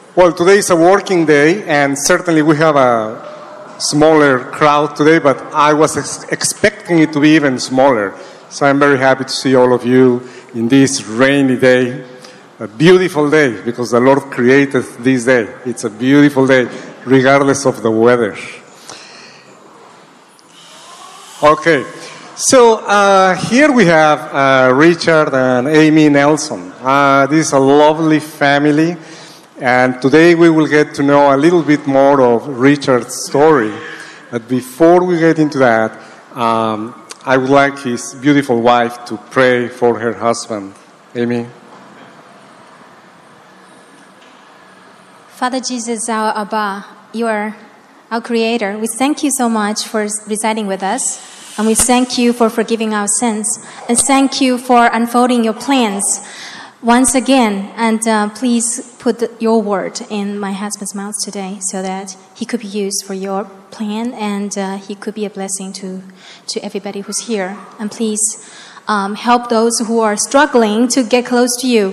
Well, today is a working day, and certainly we have a smaller crowd today, but I was expecting it to be even smaller. So I'm very happy to see all of you in this rainy day. A beautiful day, because the Lord created this day. It's a beautiful day, regardless of the weather. Okay, so here we have Richard and Amy Nelson. This is a lovely family, and today we will get to know a little bit more of Richard's story. But before we get into that, I would like his beautiful wife to pray for her husband. Amy? Father Jesus, our Abba, you are our Creator. We thank you so much for residing with us, and we thank you for forgiving our sins, and thank you for unfolding your plans once again. And please put your word in my husband's mouth today, so that he could be used for your plan, and he could be a blessing to everybody who's here. And please help those who are struggling to get close to you.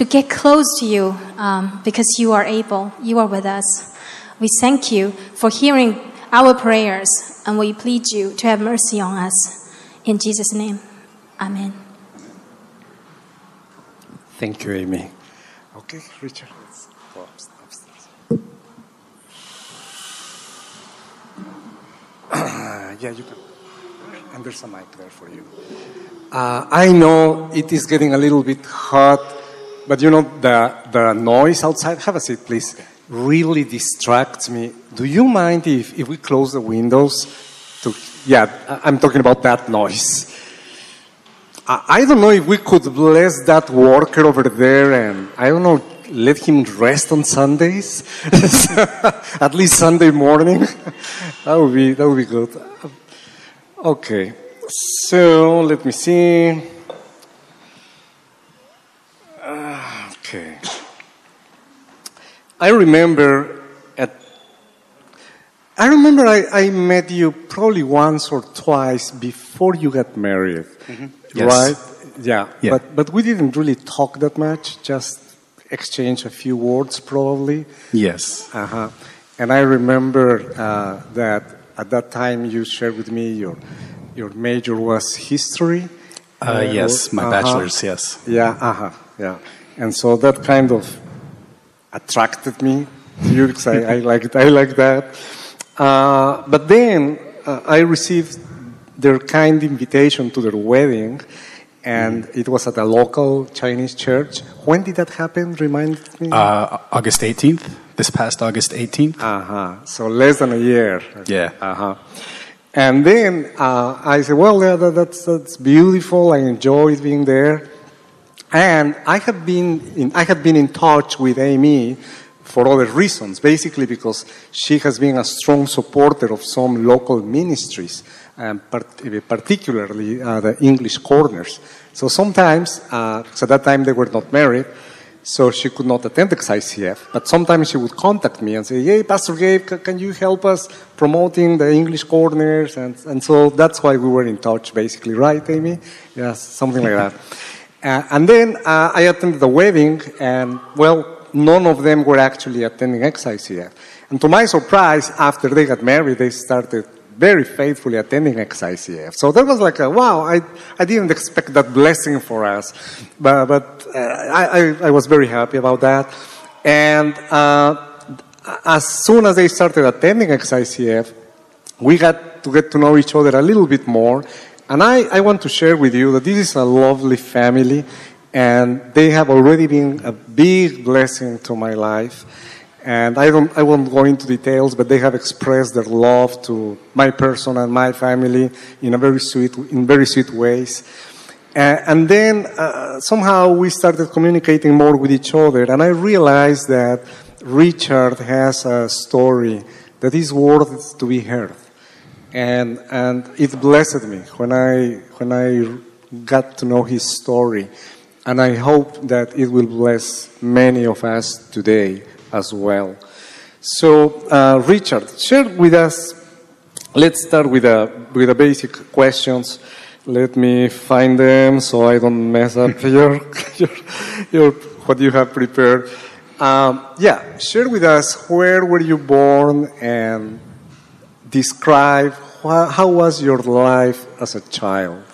Because you are able, you are with us. We thank you for hearing our prayers, and we plead you to have mercy on us. In Jesus' name, amen. Thank you, Amy. Okay, Richard, let's go upstairs. Yeah, you can. And there's a mic there for you. I know it is getting a little bit hot, but you know, the noise outside, have a seat please, really distracts me. Do you mind if we close the windows? I'm talking about that noise. I don't know if we could bless that worker over there and, I don't know, let him rest on Sundays? At least Sunday morning? That would be good. Okay, so let me see. Okay. I remember I met you probably once or twice before you got married, Yes. right? Yeah. But we didn't really talk that much, just exchange a few words probably. Yes. And I remember that at that time you shared with me your major was history. Yes, my bachelor's, yes. Yeah, yeah. And so that kind of attracted me to you because I like that. But then I received their kind invitation to their wedding, and it was at a local Chinese church. When did that happen? Remind me. August 18th, this past August 18th. So less than a year. Yeah. And then I said, well, that's beautiful. I enjoyed being there. And I had been in touch with Amy for other reasons, basically because she has been a strong supporter of some local ministries, particularly the English Corners. So sometimes, because at that time they were not married, so she could not attend XICF, but sometimes she would contact me and say, hey, Pastor Gabe, can you help us promoting the English Corners? And so that's why we were in touch, basically, right, Amy? Yes, something like that. And then I attended the wedding, and, well, none of them were actually attending XICF. And to my surprise, after they got married, they started very faithfully attending XICF. So that was like, wow, I didn't expect that blessing for us. But I was very happy about that. And as soon as they started attending XICF, we got to get to know each other a little bit more. And I want to share with you that this is a lovely family, and they have already been a big blessing to my life. And I won't go into details, but they have expressed their love to my person and my family in very sweet ways. And then somehow we started communicating more with each other, and I realized that Richard has a story that is worth to be heard. And it blessed me when I got to know his story, and I hope that it will bless many of us today as well. So, Richard, share with us. Let's start with the basic questions. Let me find them so I don't mess up your what you have prepared. Share with us where were you born and describe how was your life as a child?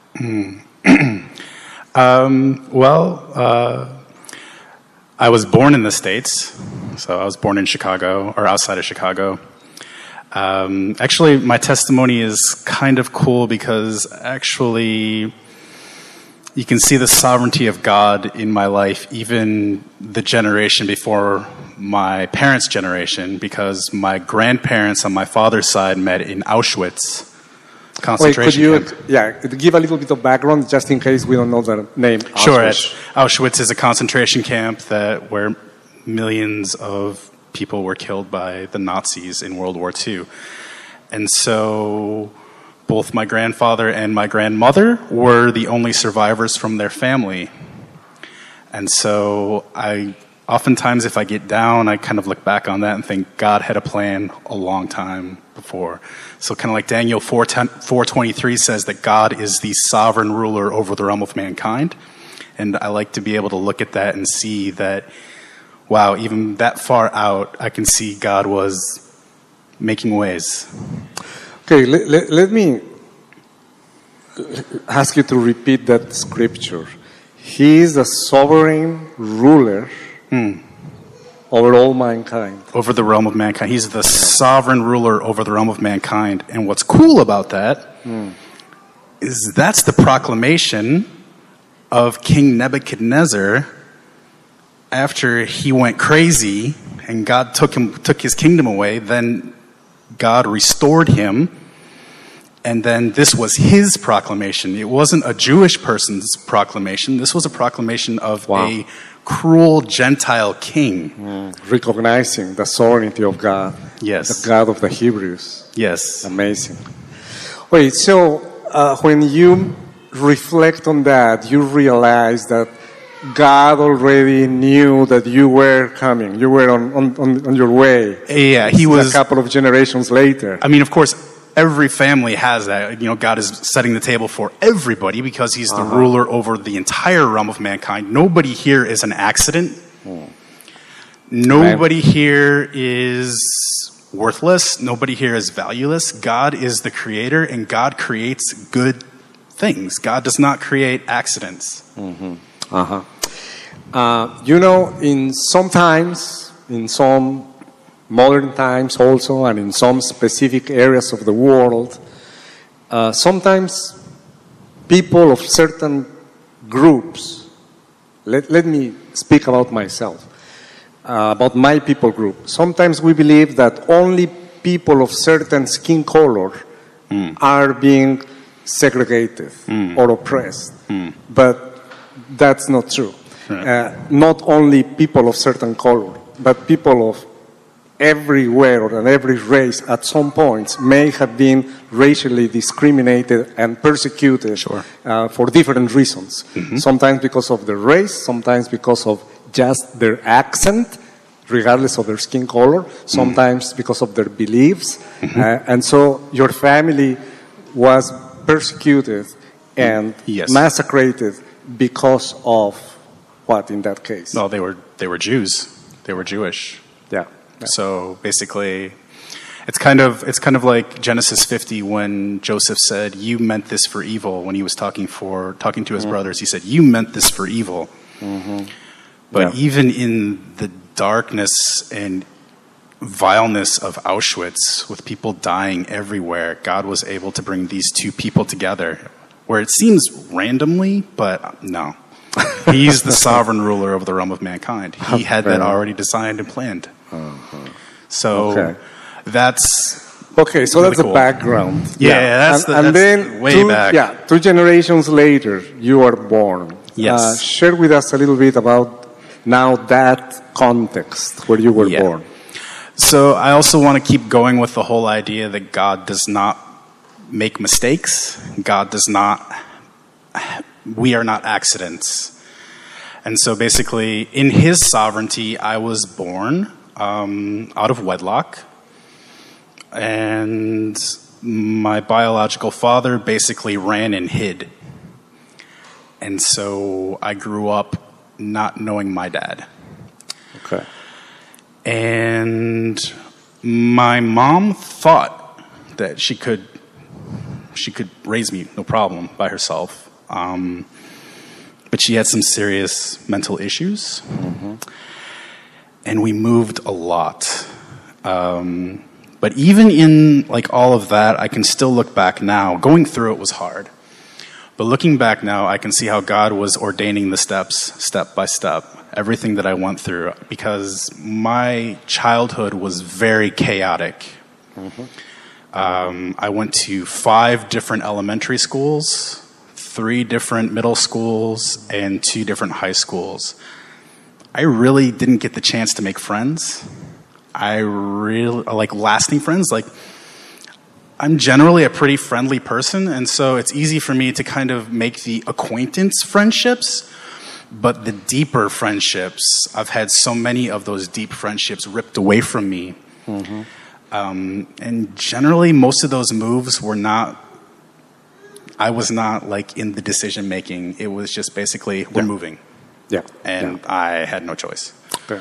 I was born in the States, so I was born in Chicago, or outside of Chicago. Actually, my testimony is kind of cool because actually you can see the sovereignty of God in my life, even the generation before my parents' generation, because my grandparents on my father's side met in Auschwitz concentration camp. Give a little bit of background just in case we don't know the name? Sure. Auschwitz is a concentration camp where millions of people were killed by the Nazis in World War II. And so both my grandfather and my grandmother were the only survivors from their family. And so oftentimes if I get down, I kind of look back on that and think God had a plan a long time before. So kind of like Daniel 4:23 says that God is the sovereign ruler over the realm of mankind. And I like to be able to look at that and see that, wow, even that far out, I can see God was making ways. Okay, let me ask you to repeat that scripture. He is the sovereign ruler over all mankind. Over the realm of mankind. He's the sovereign ruler over the realm of mankind. And what's cool about that is that's the proclamation of King Nebuchadnezzar after he went crazy and God took his kingdom away. Then God restored him. And then this was his proclamation. It wasn't a Jewish person's proclamation. This was a proclamation of a cruel Gentile king. Recognizing the sovereignty of God. Yes. The God of the Hebrews. Yes. Amazing. Wait, so when you reflect on that, you realize that God already knew that you were coming. You were on your way. Yeah, he was a couple of generations later. I mean, of course, every family has that. You know, God is setting the table for everybody because he's the ruler over the entire realm of mankind. Nobody here is an accident. Nobody here is worthless. Nobody here is valueless. God is the creator, and God creates good things. God does not create accidents. In some modern times also, and in some specific areas of the world, sometimes people of certain groups, let me speak about myself, about my people group. Sometimes we believe that only people of certain skin color are being segregated or oppressed. But that's not true. Not only people of certain color, but people of everywhere and every race at some points may have been racially discriminated and persecuted for different reasons. Sometimes because of their race, sometimes because of just their accent, regardless of their skin color, sometimes because of their beliefs. And so your family was persecuted and massacred because of what in that case? No, they were Jews. They were Jewish. Yeah. So basically, it's kind of like Genesis 50 when Joseph said, "You meant this for evil." When he was talking to his brothers, he said, "You meant this for evil." But even in the darkness and vileness of Auschwitz, with people dying everywhere, God was able to bring these two people together, where it seems randomly, but no. He's the sovereign ruler of the realm of mankind. He had that already designed and planned. So that's okay. So really that's cool. The background. That's then way back. Yeah, 2 generations later, you are born. Yes. Share with us a little bit about now that context where you were born. So I also want to keep going with the whole idea that God does not make mistakes. God does not. We are not accidents. And so basically, in his sovereignty, I was born out of wedlock. And my biological father basically ran and hid. And so I grew up not knowing my dad. Okay. And my mom thought that she could raise me no problem by herself. But she had some serious mental issues. Mm-hmm. And we moved a lot. But even in like all of that, I can still look back now. Going through it was hard. But looking back now, I can see how God was ordaining the steps, step by step, everything that I went through, because my childhood was very chaotic. Mm-hmm. I went to 5 different elementary schools, 3 different middle schools, and 2 different high schools. I really didn't get the chance to make friends. I really like lasting friends. Like, I'm generally a pretty friendly person, and so it's easy for me to kind of make the acquaintance friendships, but the deeper friendships, I've had so many of those deep friendships ripped away from me. Mm-hmm. And generally, most of those moves were not, I was not like in the decision making. It was just basically, we're moving. Yeah. And I had no choice. Okay.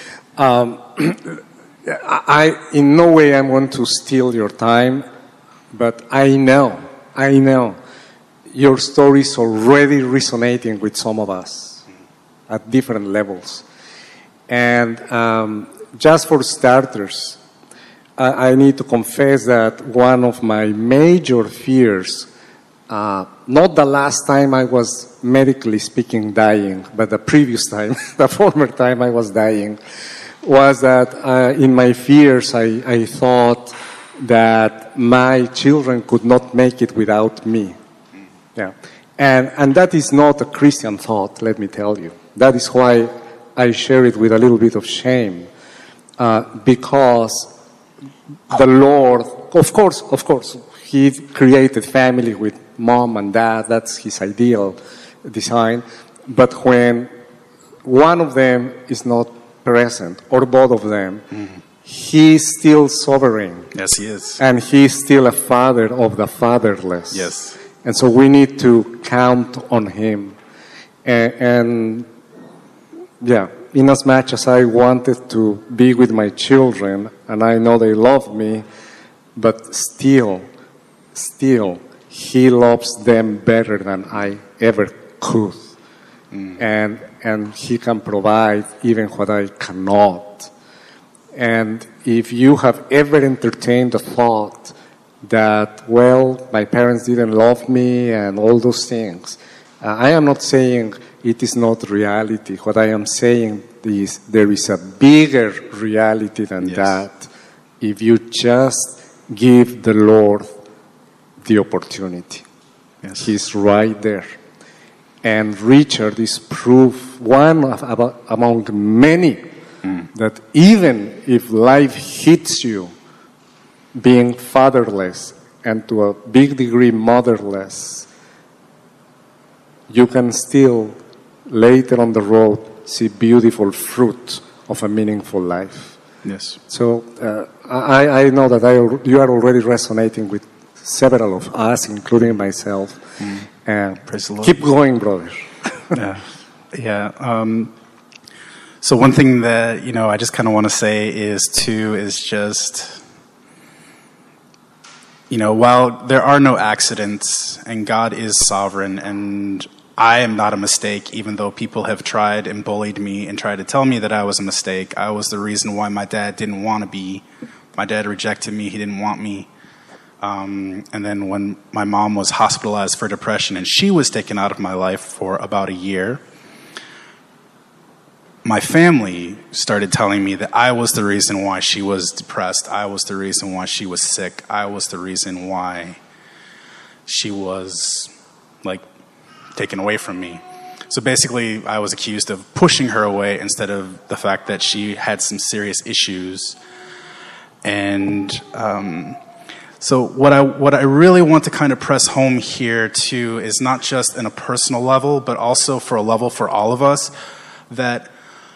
I in no way I'm going to steal your time, but I know your story is already resonating with some of us at different levels. And just for starters, I need to confess that one of my major fears, not the last time I was medically speaking dying, but the previous time, the former time I was dying, was that in my fears I thought that my children could not make it without me. Yeah. And that is not a Christian thought, let me tell you. That is why I share it with a little bit of shame, because the Lord, of course, He created family with mom and dad. That's His ideal design. But when one of them is not present, or both of them, He is still sovereign. Yes, He is. And He is still a father of the fatherless. Yes. And so we need to count on Him. And yeah, in as much as I wanted to be with my children, and I know they love me, but still, He loves them better than I ever could. And He can provide even what I cannot. And if you have ever entertained the thought that, well, my parents didn't love me and all those things, I am not saying it is not reality. What I am saying is there is a bigger reality than that if you just give the Lord the opportunity. Yes. He's right there. And Richard is proof, one among many, that even if life hits you being fatherless and to a big degree motherless, you can still later on the road see beautiful fruit of a meaningful life. Yes. So I know that you are already resonating with several of us, including myself. And praise the Lord. Keep going, brother. Yeah. So one thing that, I just kind of want to say is just, while there are no accidents and God is sovereign and I am not a mistake, even though people have tried and bullied me and tried to tell me that I was a mistake. I was the reason why my dad didn't want to be. My dad rejected me. He didn't want me. And then when my mom was hospitalized for depression and she was taken out of my life for about a year, my family started telling me that I was the reason why she was depressed. I was the reason why she was sick. I was the reason why she was, taken away from me. So basically, I was accused of pushing her away instead of the fact that she had some serious issues. And so what I really want to kind of press home here, too, is not just in a personal level, but also for a level for all of us, that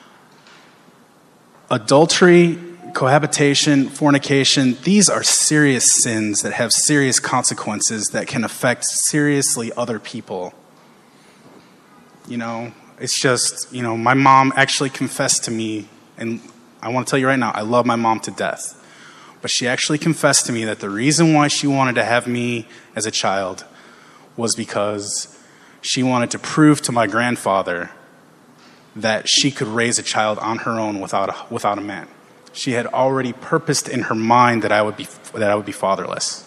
adultery, cohabitation, fornication, these are serious sins that have serious consequences that can affect seriously other people. It's just, my mom actually confessed to me And I want to tell you right now, I love my mom to death. But she actually confessed to me that the reason why she wanted to have me as a child was because she wanted to prove to my grandfather that she could raise a child on her own without a man. She had already purposed in her mind that I would be fatherless.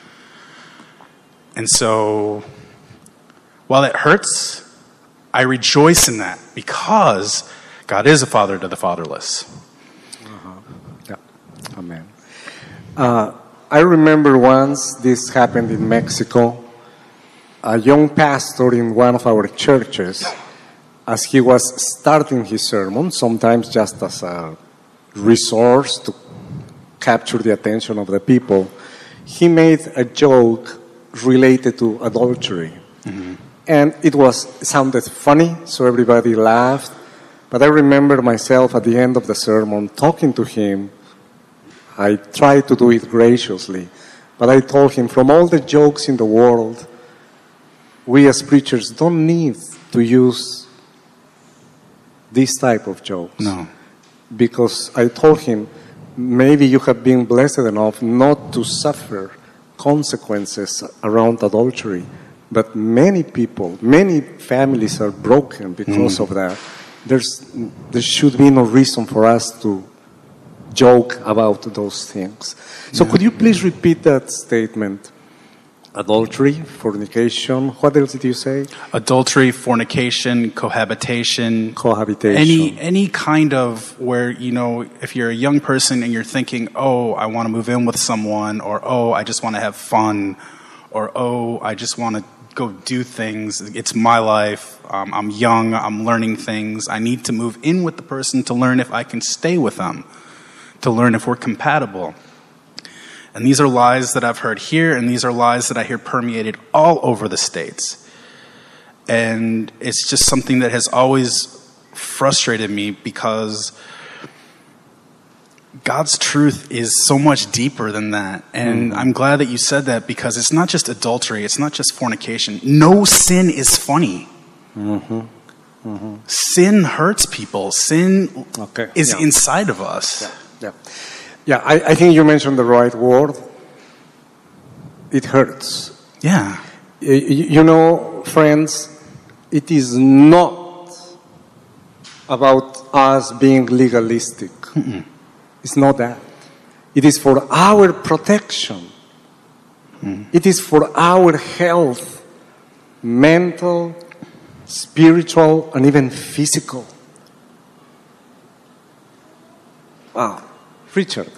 And so, while it hurts, I rejoice in that because God is a father to the fatherless. Yeah. Amen. I remember once this happened in Mexico. A young pastor in one of our churches, as he was starting his sermon, sometimes just as a resource to capture the attention of the people, he made a joke related to adultery. Mm-hmm. And it sounded funny, so everybody laughed. But I remember myself at the end of the sermon talking to him. I tried to do it graciously, but I told him, from all the jokes in the world, we as preachers don't need to use this type of jokes. No. Because I told him, maybe you have been blessed enough not to suffer consequences around adultery, but many people, many families are broken because of that. There should be no reason for us to joke about those things. So could you please repeat that statement? Adultery, fornication, what else did you say? Adultery, fornication, cohabitation. Any kind of where, if you're a young person and you're thinking, oh, I want to move in with someone, or oh, I just want to have fun, or oh, I just want to go do things. It's my life. I'm young. I'm learning things. I need to move in with the person to learn if I can stay with them, to learn if we're compatible. And these are lies that I've heard here, and these are lies that I hear permeated all over the States. And it's just something that has always frustrated me because God's truth is so much deeper than that. And I'm glad that you said that because it's not just adultery, it's not just fornication. No sin is funny. Mm-hmm. Mm-hmm. Sin hurts people. Sin is inside of us. Yeah, I think you mentioned the right word. It hurts. Yeah. Friends, it is not about us being legalistic. Mm-mm. It's not that. It is for our protection. Mm. It is for our health, mental, spiritual, and even physical. Wow. Richard,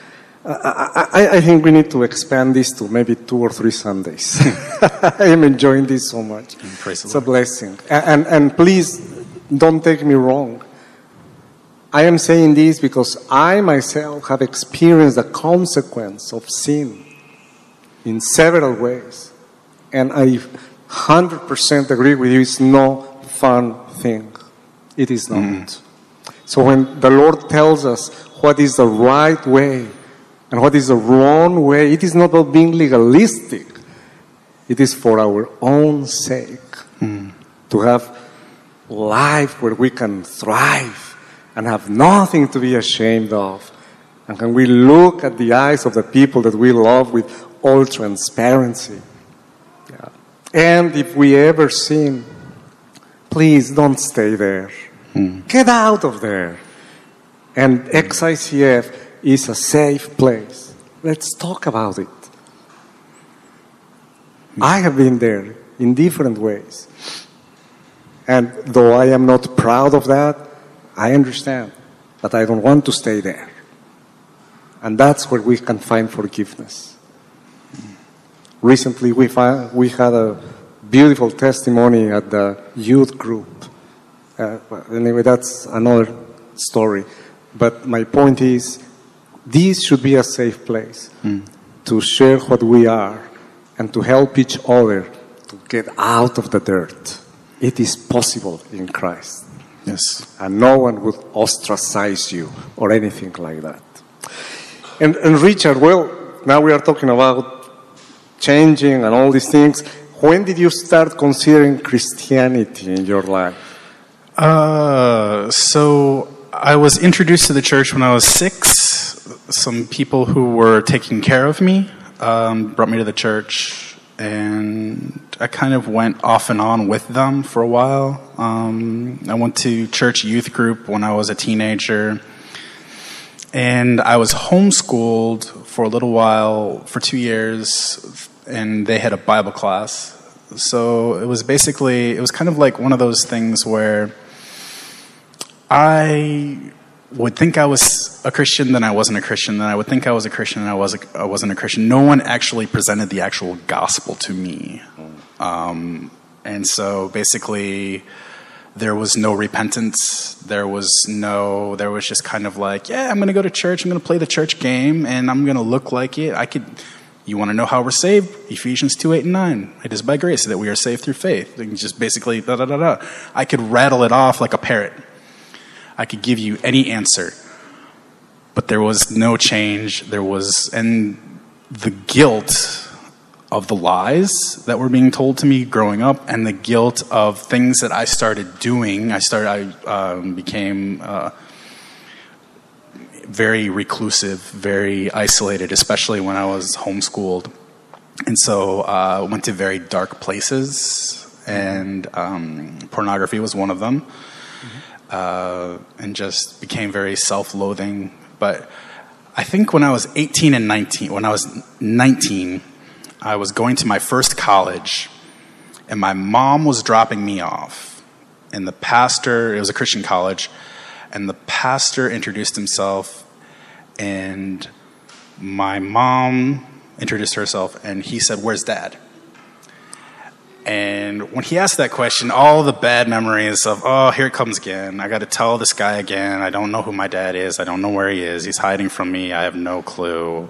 I think we need to expand this to maybe 2 or 3 Sundays. I am enjoying this so much. It's a blessing. And please, don't take me wrong. I am saying this because I myself have experienced the consequence of sin in several ways. And I 100% agree with you, it's no fun thing. It is not. So when the Lord tells us what is the right way and what is the wrong way, it is not about being legalistic. It is for our own sake to have life where we can thrive and have nothing to be ashamed of. And can we look at the eyes of the people that we love with all transparency? Yeah. And if we ever sin, please don't stay there. Get out of there. And XICF is a safe place. Let's talk about it. I have been there in different ways. And though I am not proud of that, I understand that I don't want to stay there. And that's where we can find forgiveness. Recently, we had a beautiful testimony at the youth group. Anyway, that's another story. But my point is, this should be a safe place to share what we are and to help each other to get out of the dirt. It is possible in Christ. Yes. And no one would ostracize you or anything like that. And Richard, well, now we are talking about changing and all these things. When did you start considering Christianity in your life? So I was introduced to the church when I was 6. Some people who were taking care of me brought me to the church, and I kind of went off and on with them for a while. I went to church youth group when I was a teenager, and I was homeschooled for a little while, for 2 years, and they had a Bible class. So it was kind of like one of those things where I would think I was a Christian, then I wasn't a Christian, then I would think I was a Christian, and I wasn't a Christian. No one actually presented the actual gospel to me. And so basically there was no repentance. There was just kind of like, yeah, I'm going to go to church, I'm going to play the church game, and I'm going to look like it. You want to know how we're saved? Ephesians 2:8-9. It is by grace that we are saved through faith. And just basically, I could rattle it off like a parrot. I could give you any answer. But there was no change. And the guilt of the lies that were being told to me growing up, and the guilt of things that I started doing. I became very reclusive, very isolated, especially when I was homeschooled. And so I went to very dark places, and pornography was one of them, and just became very self-loathing. But I think when I was 19, I was going to my first college, and my mom was dropping me off. And the pastor, it was a Christian college, and the pastor introduced himself, and my mom introduced herself, and he said, "Where's Dad?" And when he asked that question, all the bad memories of, oh, here it comes again. I got to tell this guy again. I don't know who my dad is. I don't know where he is. He's hiding from me. I have no clue.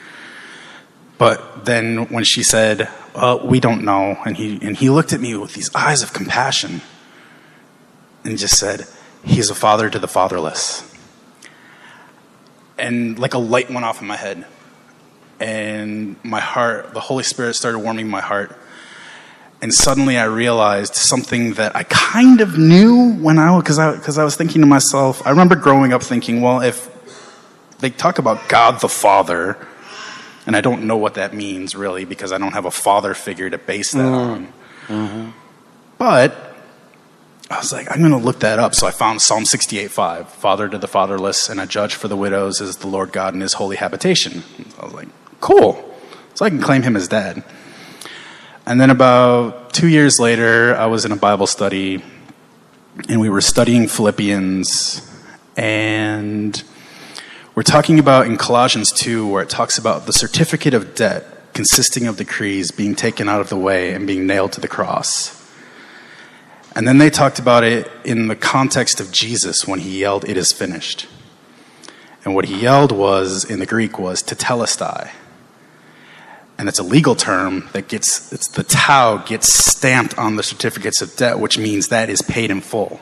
But then when she said, we don't know, and he looked at me with these eyes of compassion and just said, "He's a father to the fatherless." And like a light went off in my head, and my heart, the Holy Spirit started warming my heart. And suddenly I realized something that I kind of knew because I was thinking to myself, I remember growing up thinking, well, if they talk about God the Father, and I don't know what that means really, because I don't have a father figure to base that on. Mm-hmm. But I was like, I'm going to look that up. So I found Psalm 68:5, "Father to the fatherless and a judge for the widows is the Lord God in his holy habitation." I was like, cool. So I can claim him as dad. And then about 2 years later, I was in a Bible study, and we were studying Philippians, and we're talking about in Colossians 2, where it talks about the certificate of debt consisting of decrees being taken out of the way and being nailed to the cross. And then they talked about it in the context of Jesus when he yelled, "It is finished." And what he yelled was, in the Greek, was tetelestai. And it's a legal term that the tau gets stamped on the certificates of debt, which means that is paid in full.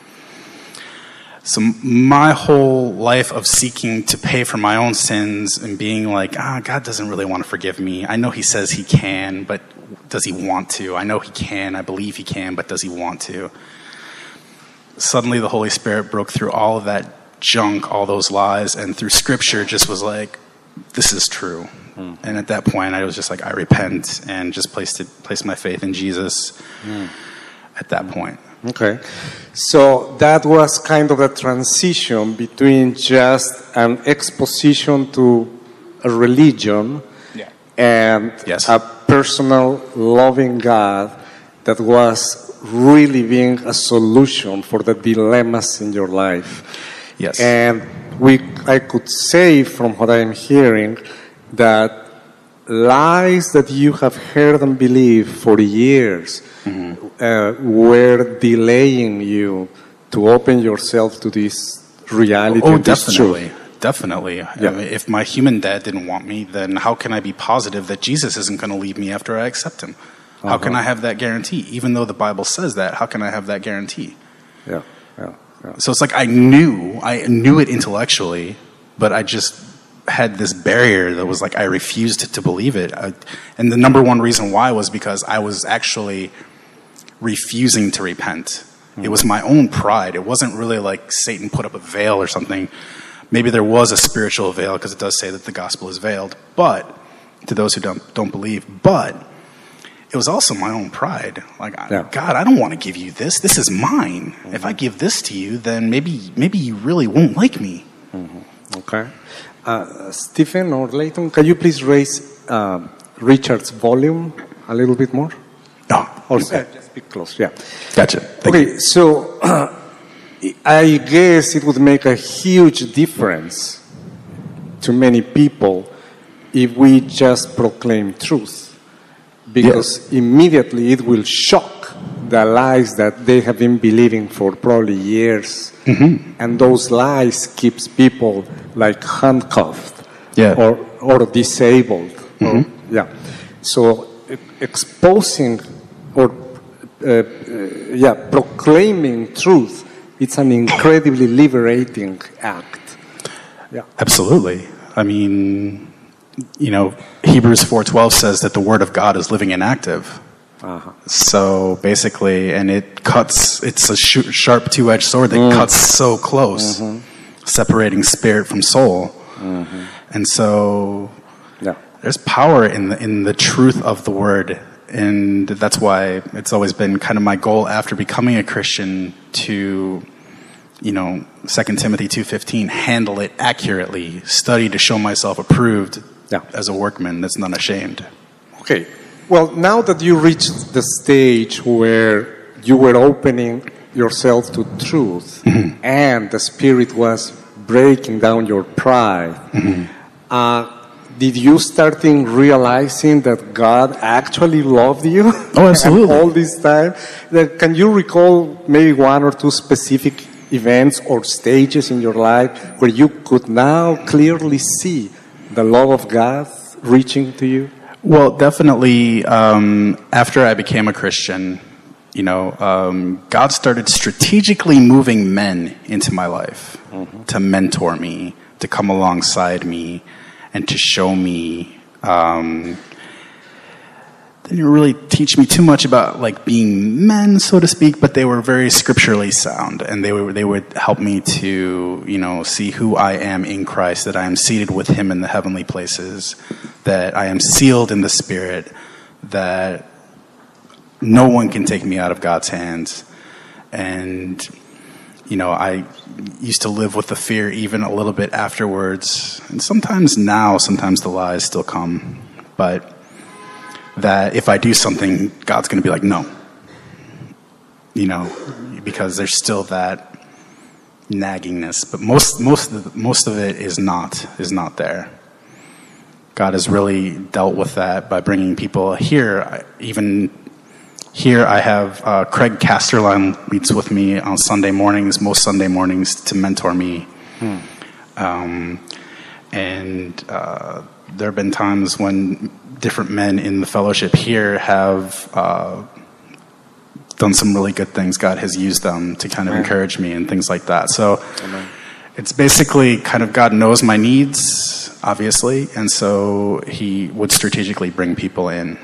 So my whole life of seeking to pay for my own sins and being like, God doesn't really want to forgive me. I know he says he can, but does he want to? I know he can. I believe he can, but does he want to? Suddenly the Holy Spirit broke through all of that junk, all those lies, and through Scripture just was like, this is true. And at that point, I was just like, I repent, and just placed my faith in Jesus at that point. Okay. So that was kind of a transition between just an exposition to a religion and a personal, loving God that was really being a solution for the dilemmas in your life. Yes. And I could say from what I'm hearing that lies that you have heard and believed for years were delaying you to open yourself to this reality. Oh, definitely. Definitely. Yeah. I mean, if my human dad didn't want me, then how can I be positive that Jesus isn't going to leave me after I accept him? How can I have that guarantee? Even though the Bible says that, how can I have that guarantee? Yeah. So it's like I knew it intellectually, but I just had this barrier that was like I refused to believe it. And the number one reason why was because I was actually refusing to repent. It was my own pride. It wasn't really like Satan put up a veil or something. Maybe there was a spiritual veil because it does say that the gospel is veiled, but to those who don't believe. But it was also my own pride. Like, God, I don't want to give you this. This is mine. If I give this to you, then maybe you really won't like me. Okay. Stephen or Leighton, can you please raise Richard's volume a little bit more? No. Or just be close, yeah. Gotcha. Okay, so I guess it would make a huge difference to many people if we just proclaim truth. Because immediately it will shock the lies that they have been believing for probably years. And those lies keeps people like handcuffed or disabled. So exposing or proclaiming truth, it's an incredibly liberating act. Yeah, absolutely. I mean, Hebrews 4:12 says that the word of God is living and active. So basically, and it's a sharp two-edged sword that cuts so close, separating spirit from soul. And so there's power in the truth of the word. And that's why it's always been kind of my goal after becoming a Christian to, 2 Timothy 2:15, handle it accurately, study to show myself approved as a workman that's not ashamed. Okay. Well, now that you reached the stage where you were opening yourself to truth and the Spirit was breaking down your pride, did you start realizing that God actually loved you? Oh, absolutely. All this time? Can you recall maybe one or two specific events or stages in your life where you could now clearly see the love of God reaching to you? Well, definitely after I became a Christian, God started strategically moving men into my life to mentor me, to come alongside me, and to show me. They didn't really teach me too much about like being men, so to speak, but they were very scripturally sound, and they would help me to see who I am in Christ, that I am seated with Him in the heavenly places, that I am sealed in the Spirit, that no one can take me out of God's hands, and I used to live with the fear even a little bit afterwards, and sometimes the lies still come, but that if I do something, God's going to be like, no. Because there's still that naggingness. But most of it is not there. God has really dealt with that by bringing people here. Even here, I have Craig Casterline meets with me on Sunday mornings, most Sunday mornings, to mentor me. And there have been times when different men in the fellowship here have done some really good things. God has used them to kind of encourage me and things like that. So it's basically kind of God knows my needs, obviously, and so He would strategically bring people in.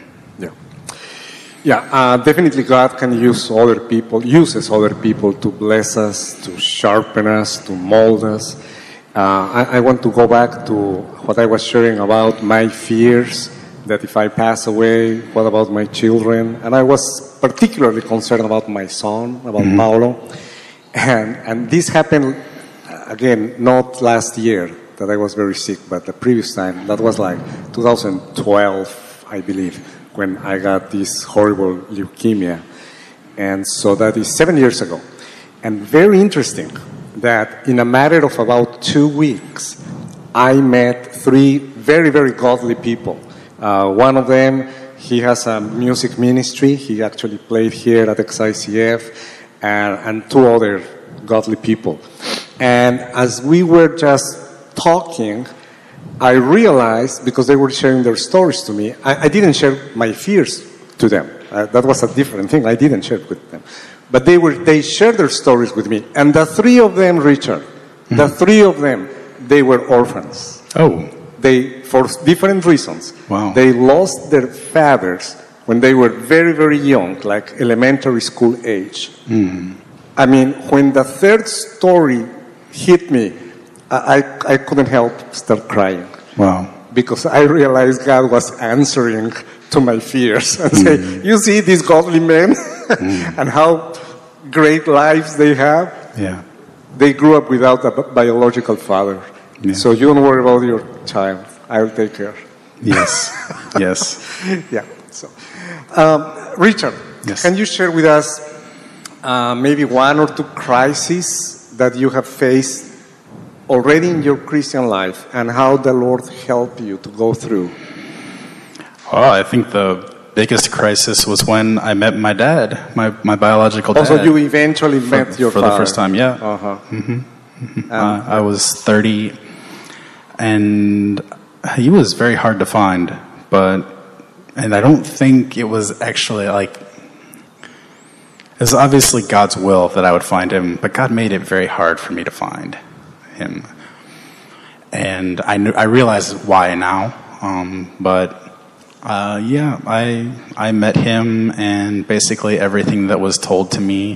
Definitely God can uses other people to bless us, to sharpen us, to mold us. I want to go back to what I was sharing about my fears, that if I pass away, what about my children? And I was particularly concerned about my son, about Paulo. And this happened, again, not last year that I was very sick, but the previous time. That was like 2012, I believe, when I got this horrible leukemia. And so that is 7 years ago. And very interesting that in a matter of about 2 weeks, I met 3 very, very godly people. One of them, he has a music ministry. He actually played here at XICF, and 2 other godly people. And as we were just talking, I realized, because they were sharing their stories to me, I didn't share my fears to them. That was a different thing. I didn't share it with them. But they shared their stories with me. And the 3 of them, Richard, the 3 of them, they were orphans. Oh. They, for different reasons, they lost their fathers when they were very, very young, like elementary school age. I mean, when the third story hit me, I couldn't help start crying. Wow. Because I realized God was answering to my fears and say, you see these godly men and how great lives they have? Yeah. They grew up without a biological father. Yeah. So you don't worry about your child. I will take care. Yes. Yes. Yeah. So, Richard, Yes. can you share with us maybe one or two crises that you have faced already in your Christian life and how the Lord helped you to go through? Oh, I think the biggest crisis was when I met my dad, my biological dad. Also, you eventually met your for father. the first time, yeah. I was 30, and he was very hard to find, and I don't think it was actually like, it's obviously God's will that I would find him, but God made it very hard for me to find him. And I realize why now, I met him, and basically everything that was told to me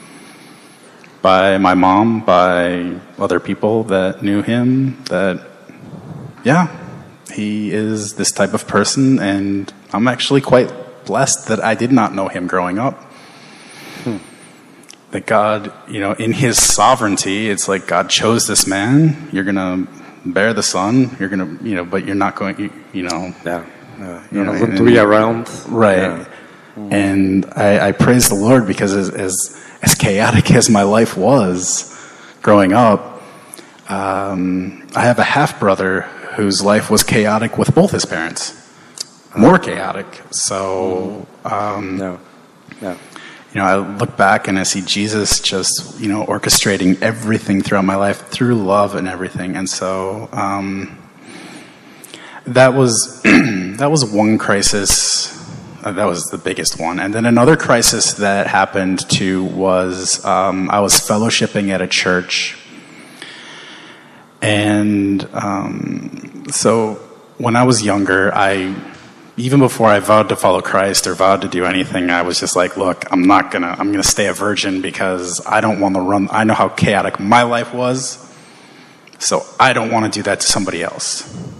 by my mom, by other people that knew him, that, he is this type of person, and I'm actually quite blessed that I did not know him growing up. That God, in his sovereignty, it's like God chose this man, you're going to bear the son, you're going to, but you're not going, you're not going to be around. Right. Yeah. And I praise the Lord because as chaotic as my life was growing up, I have a half-brother whose life was chaotic with both his parents. More chaotic. So, I look back and I see Jesus just, orchestrating everything throughout my life through love and everything. And so, that was one crisis. That was the biggest one. And then another crisis that happened too was I was fellowshipping at a church. And so when I was younger, even before I vowed to follow Christ or vowed to do anything, I was just like, look, I'm gonna stay a virgin because I don't want to run. I know how chaotic my life was, so I don't want to do that to somebody else.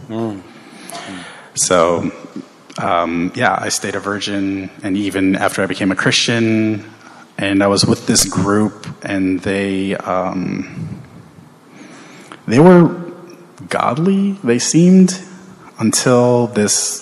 So, I stayed a virgin, and even after I became a Christian, and I was with this group, and they were godly, they seemed, until this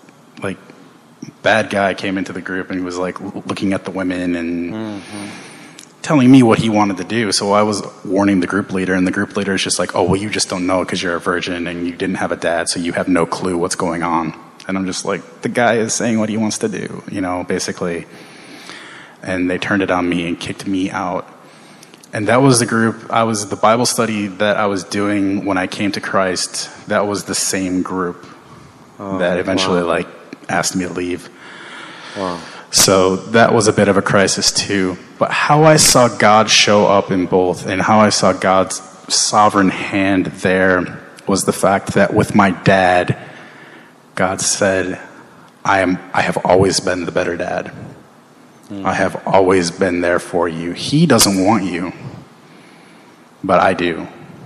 bad guy came into the group and he was looking at the women and telling me what he wanted to do. So I was warning the group leader, and the group leader is just like, oh, well, you just don't know because you're a virgin and you didn't have a dad, so you have no clue what's going on. And I'm just like, the guy is saying what he wants to do, basically. And they turned it on me and kicked me out. And that was the group, the Bible study that I was doing when I came to Christ, that was the same group that eventually asked me to leave. Wow. So that was a bit of a crisis too. But how I saw God show up in both, and how I saw God's sovereign hand there, was the fact that with my dad, God said, I have always been the better dad. I have always been there for you. He doesn't want you, but I do.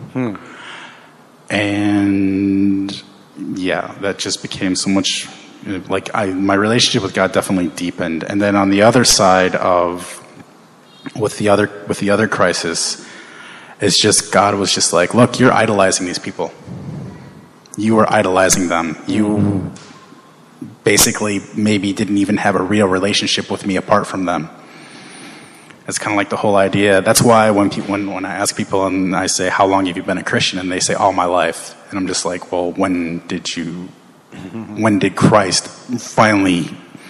And that just became so much, my relationship with God definitely deepened. And then on the other side with the other crisis, is just God was just like, look, you're idolizing these people. You are idolizing them. You basically maybe didn't even have a real relationship with me apart from them. It's kind of like the whole idea. That's why when I ask people and I say, how long have you been a Christian? And they say, all my life. And I'm just like, well, when did Christ finally,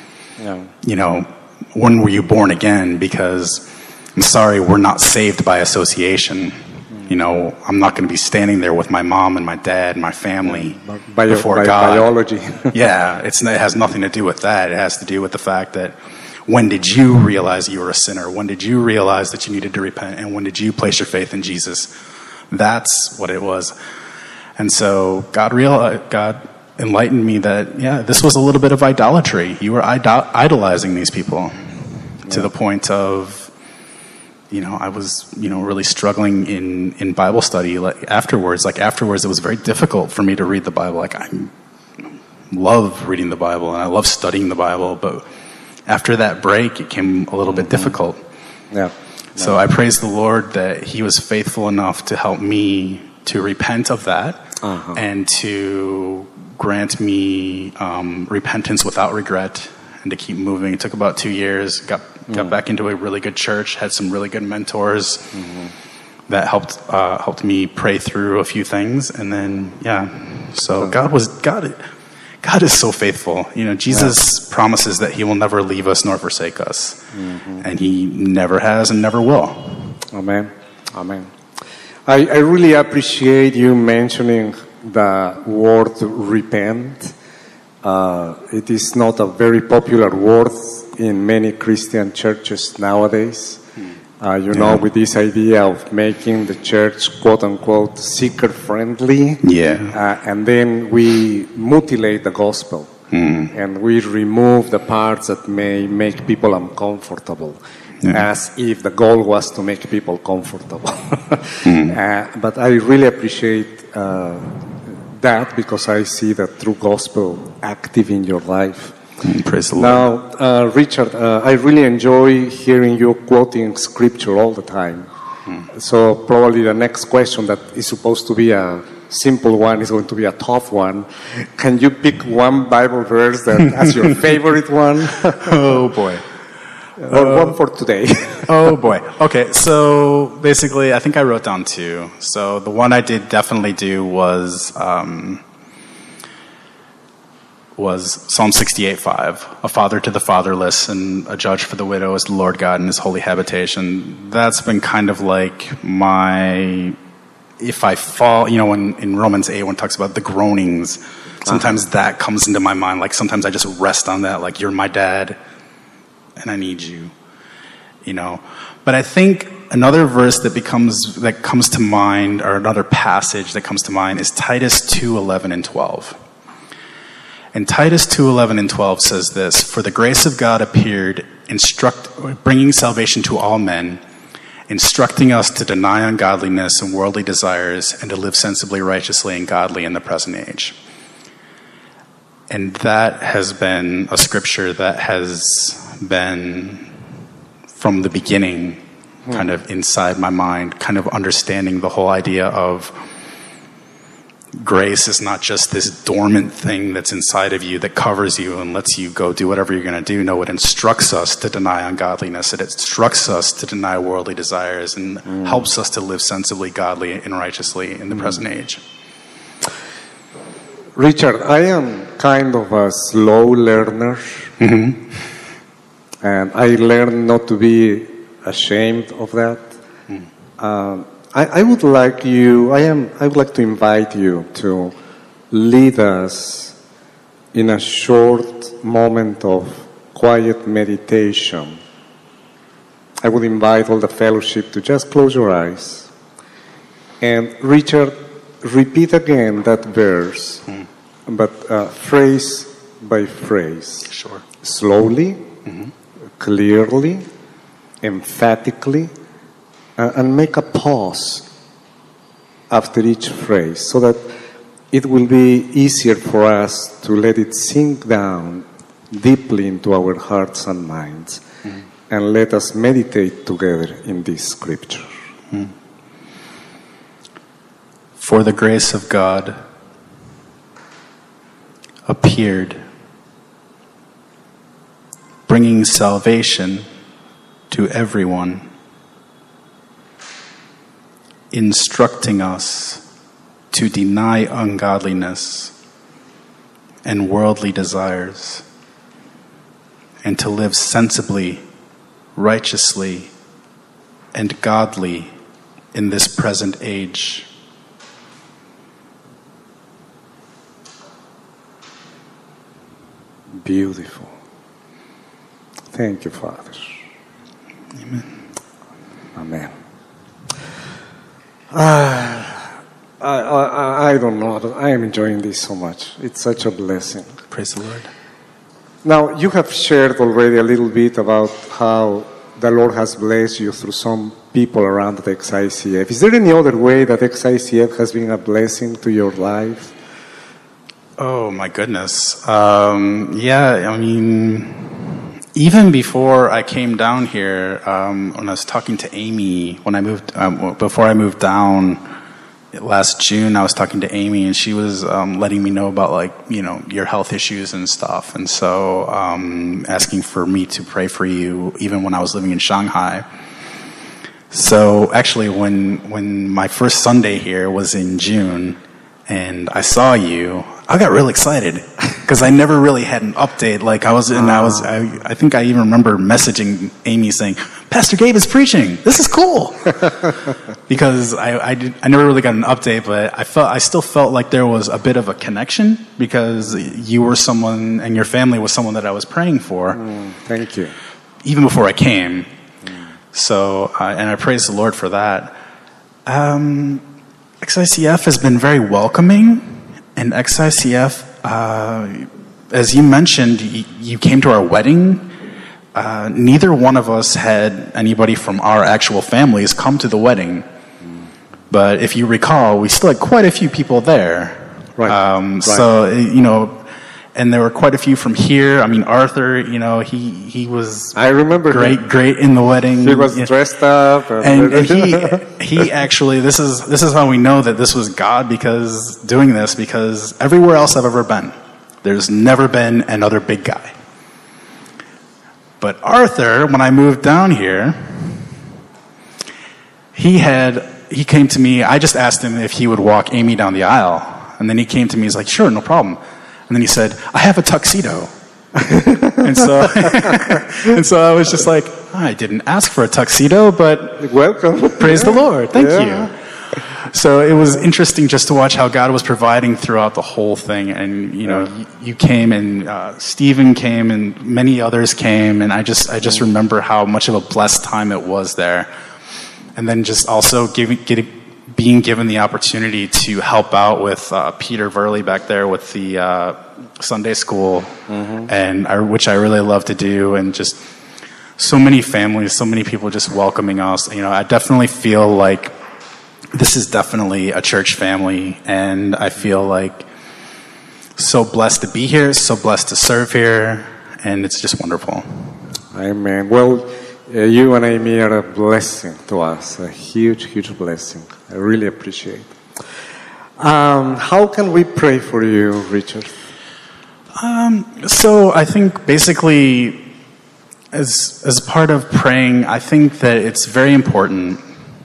when were you born again? Because I'm sorry, we're not saved by association. I'm not going to be standing there with my mom and my dad and my family before God. Biology. It has nothing to do with that. It has to do with the fact that when did you realize you were a sinner? When did you realize that you needed to repent? And when did you place your faith in Jesus? That's what it was. And so God enlightened me that, this was a little bit of idolatry. You were idolizing these people to the point of I was, really struggling in Bible study. Afterwards, it was very difficult for me to read the Bible. I love reading the Bible and I love studying the Bible, but after that break, it came a little bit difficult. Yeah. So I praise the Lord that He was faithful enough to help me to repent of that and to grant me repentance without regret and to keep moving. It took about 2 years. Got back into a really good church. Had some really good mentors that helped me pray through a few things, and then So God is so faithful. Jesus promises that He will never leave us nor forsake us, and He never has and never will. Amen. Amen. I really appreciate you mentioning the word repent. It is not a very popular word in many Christian churches nowadays. With this idea of making the church, quote unquote, seeker friendly. And then we mutilate the gospel. And we remove the parts that may make people uncomfortable. As if the goal was to make people comfortable. But I really appreciate that because I see the true gospel active in your life. Praise the Lord. Now, Richard, I really enjoy hearing you quoting scripture all the time. So probably the next question that is supposed to be a simple one is going to be a tough one. Can you pick one Bible verse that as your favorite one? Oh boy. Or one for today. Oh boy. Okay, so basically I think I wrote down 2. So the one I did definitely do was Psalm 68:5. A father to the fatherless and a judge for the widow is the Lord God in His holy habitation. That's been kind of like if I fall, in Romans 8 when it talks about the groanings, sometimes that comes into my mind. Like sometimes I just rest on that, like you're my dad and I need you, But I think another verse that comes to mind, or another passage that comes to mind, is Titus 2:11 and 12. And Titus 2:11 and 12 says this: "For the grace of God appeared, bringing salvation to all men, instructing us to deny ungodliness and worldly desires, and to live sensibly, righteously, and godly in the present age." And that has been a scripture that has been from the beginning kind of inside my mind, kind of understanding the whole idea of grace is not just this dormant thing that's inside of you that covers you and lets you go do whatever you're going to do. No, it instructs us to deny ungodliness. It instructs us to deny worldly desires and helps us to live sensibly, godly, and righteously in the present age. Richard, I am kind of a slow learner. And I learned not to be ashamed of that. I would like to invite you to lead us in a short moment of quiet meditation. I would invite all the fellowship to just close your eyes. And Richard, repeat again that verse, but phrase by phrase. Sure. Slowly, clearly, emphatically, and make a pause after each phrase so that it will be easier for us to let it sink down deeply into our hearts and minds, and let us meditate together in this scripture. For the grace of God appeared, bringing salvation to everyone, instructing us to deny ungodliness and worldly desires, and to live sensibly, righteously, and godly in this present age. Beautiful. Thank you, Father. Amen. Amen. I don't know, but I am enjoying this so much. It's such a blessing. Praise the Lord. Now, you have shared already a little bit about how the Lord has blessed you through some people around the XICF. Is there any other way that XICF has been a blessing to your life? Oh my goodness. Yeah, I mean, even before I came down here, when I was talking to Amy, before I moved down last June, I was talking to Amy, and she was letting me know about, like, you know, your health issues and stuff, and so asking for me to pray for you, even when I was living in Shanghai. So actually, when my first Sunday here was in June, and I saw you, I got real excited because I never really had an update. Like I think I even remember messaging Amy saying, "Pastor Gabe is preaching. This is cool." Because I never really got an update, but I still felt like there was a bit of a connection because you were someone, and your family was someone that I was praying for. Thank you. Even before I came. So, and I praise the Lord for that. XICF has been very welcoming, and XICF, as you mentioned, you came to our wedding. Neither one of us had anybody from our actual families come to the wedding. But if you recall, we still had quite a few people there. Right. So, you know, and there were quite a few from here. I mean, Arthur, you know, he was I remember great in the wedding. He was dressed up. And he actually, this is how we know that this was God doing this, because everywhere else I've ever been, there's never been another big guy. But Arthur, when I moved down here, he came to me. I just asked him if he would walk Amy down the aisle. And then he came to me, he's like, "Sure, no problem." And then he said, "I have a tuxedo." and so I was just like, I didn't ask for a tuxedo, but welcome. Praise the Lord. Thank you. So it was interesting just to watch how God was providing throughout the whole thing. And, you know, you came, and Stephen came, and many others came. And I just remember how much of a blessed time it was there. And then just also being given the opportunity to help out with Peter Verley back there with the Sunday school, and which I really love to do, and just so many families, so many people just welcoming us. You know, I definitely feel like this is definitely a church family, and I feel like so blessed to be here, so blessed to serve here, and it's just wonderful. Amen. Well, you and Amy are a blessing to us, a huge, huge blessing. I really appreciate it. How can we pray for you, Richard? So I think basically, as part of praying, I think that it's very important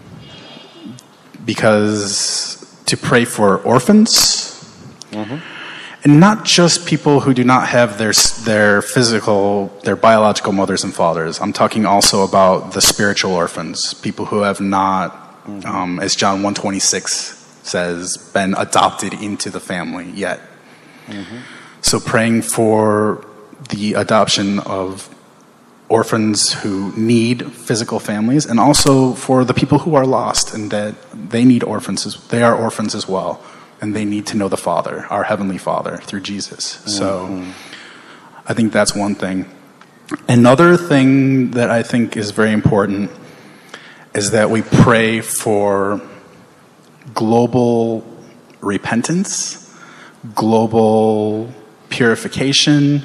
because to pray for orphans, and not just people who do not have their biological mothers and fathers. I'm talking also about the spiritual orphans, people who have not, as John 1:26 says, been adopted into the family yet. So praying for the adoption of orphans who need physical families, and also for the people who are lost and that they need orphans. They are orphans as well. And they need to know the Father, our Heavenly Father, through Jesus. So I think that's one thing. Another thing that I think is very important is that we pray for global repentance, global purification,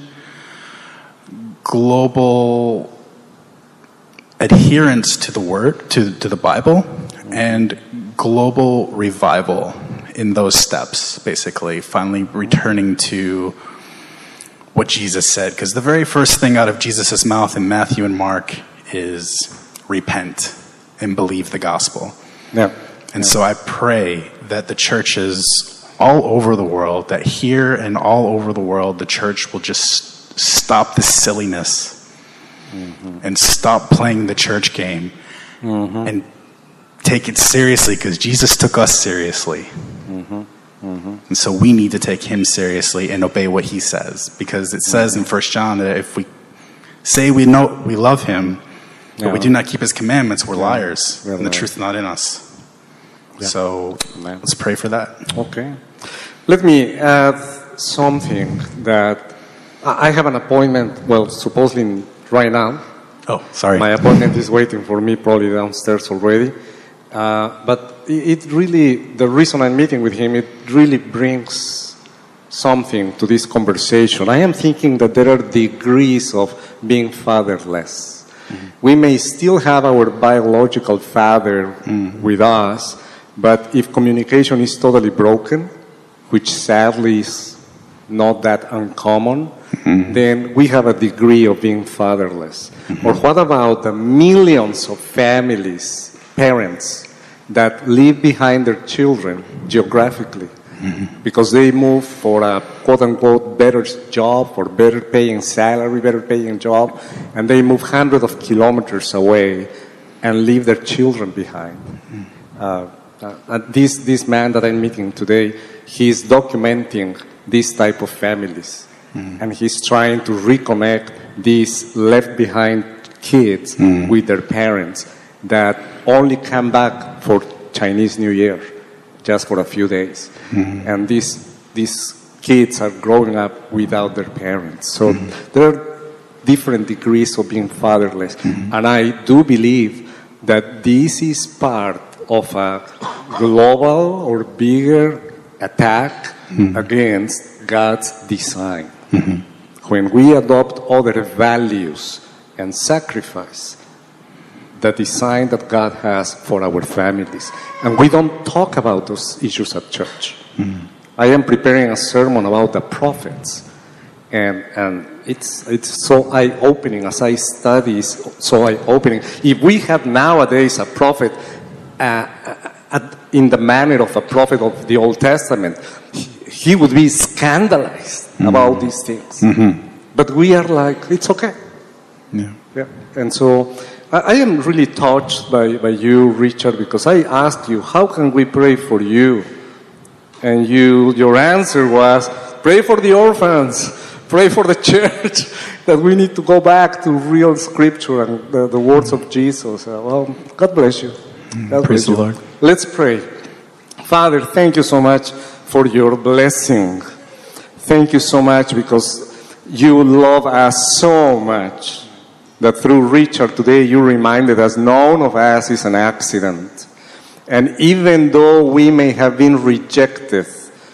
global adherence to the Word, to the Bible, and global revival in those steps, basically, finally returning to what Jesus said. Because the very first thing out of Jesus' mouth in Matthew and Mark is repent and believe the gospel. So I pray that the churches all over the world, that here and all over the world, the church will just stop the silliness and stop playing the church game and take it seriously, because Jesus took us seriously. And so we need to take him seriously and obey what he says, because it says in 1 John that if we say we love him, but we do not keep his commandments, we're liars, and the truth is not in us. So let's pray for that. Okay. Let me add something that I have an appointment, well, supposedly right now, Oh, sorry. My appointment is waiting for me probably downstairs already. But it really, the reason I'm meeting with him, it really brings something to this conversation. I am thinking that there are degrees of being fatherless. Mm-hmm. We may still have our biological father with us, but if communication is totally broken, which sadly is not that uncommon, then we have a degree of being fatherless. Or what about the millions of families, parents, that leave behind their children geographically because they move for a quote-unquote better job or better paying salary, better paying job, and they move hundreds of kilometers away and leave their children behind. This man that I'm meeting today, he's documenting this type of families. And he's trying to reconnect these left behind kids with their parents that only come back for Chinese New Year, just for a few days. And these kids are growing up without their parents. So there are different degrees of being fatherless. And I do believe that this is part of a global or bigger attack against God's design. When we adopt other values and sacrifice the design that God has for our families. And we don't talk about those issues at church. I am preparing a sermon about the prophets. And it's so eye-opening. As I study, it's so eye-opening. If we had nowadays a prophet in the manner of a prophet of the Old Testament, he would be scandalized about these things. But we are like, it's okay. Yeah. And so I am really touched by you, Richard, because I asked you, how can we pray for you? And your answer was, pray for the orphans, pray for the church, that we need to go back to real scripture and the words of Jesus. Well, God bless you. God Praise bless you. the Lord. Let's pray. Father, thank you so much for your blessing. Thank you so much because you love us so much that through Richard today you reminded us none of us is an accident. And even though we may have been rejected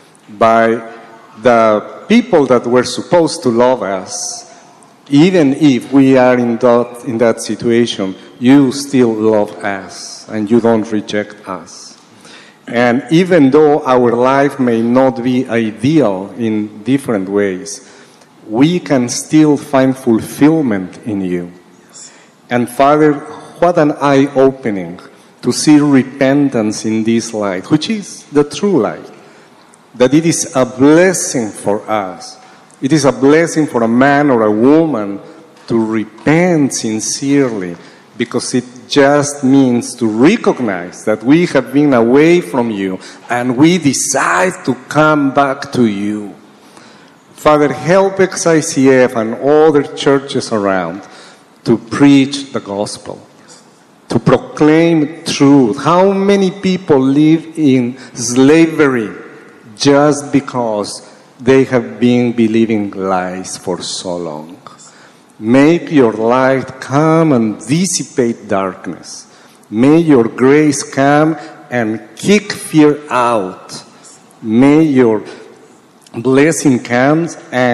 by the people that were supposed to love us, even if we are in that situation, you still love us and you don't reject us. And even though our life may not be ideal in different ways, we can still find fulfillment in you. And Father, what an eye-opening to see repentance in this light, which is the true light. That it is a blessing for us. It is a blessing for a man or a woman to repent sincerely, because it just means to recognize that we have been away from you and we decide to come back to you. Father, help XICF and other churches around to preach the gospel, to proclaim truth. How many people live in slavery just because they have been believing lies for so long? Make your light come and dissipate darkness. May your grace come and kick fear out. May your blessing come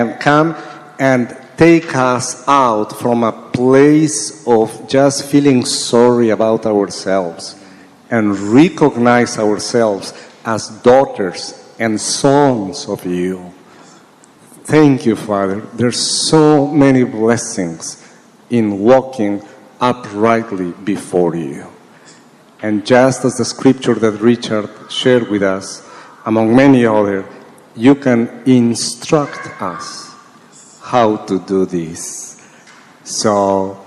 and take us out from a place of just feeling sorry about ourselves and recognize ourselves as daughters and sons of you. Thank you, Father. There's so many blessings in walking uprightly before you. And just as the scripture that Richard shared with us, among many others, you can instruct us how to do this. So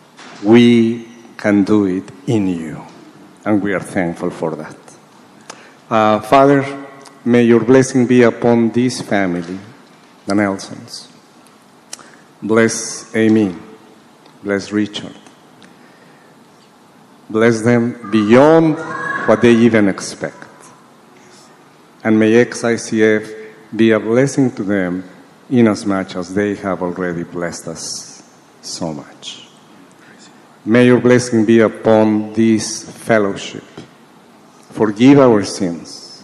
we can do it in you. And we are thankful for that. Father, may your blessing be upon this family, the Nelsons. Bless Amy. Bless Richard. Bless them beyond what they even expect. And may XICF be a blessing to them inasmuch as they have already blessed us so much. May your blessing be upon this fellowship. Forgive our sins.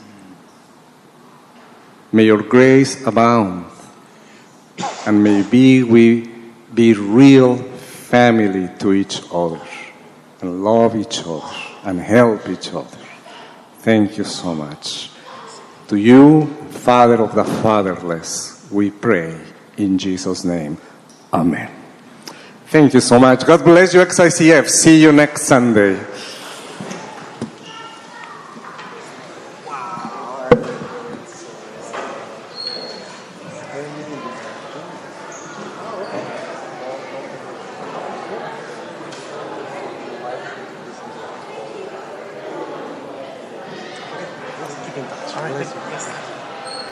May your grace abound. And may we be real family to each other. And love each other. And help each other. Thank you so much. To you, Father of the fatherless, we pray in Jesus' name. Amen. Thank you so much. God bless you, XICF. See you next Sunday.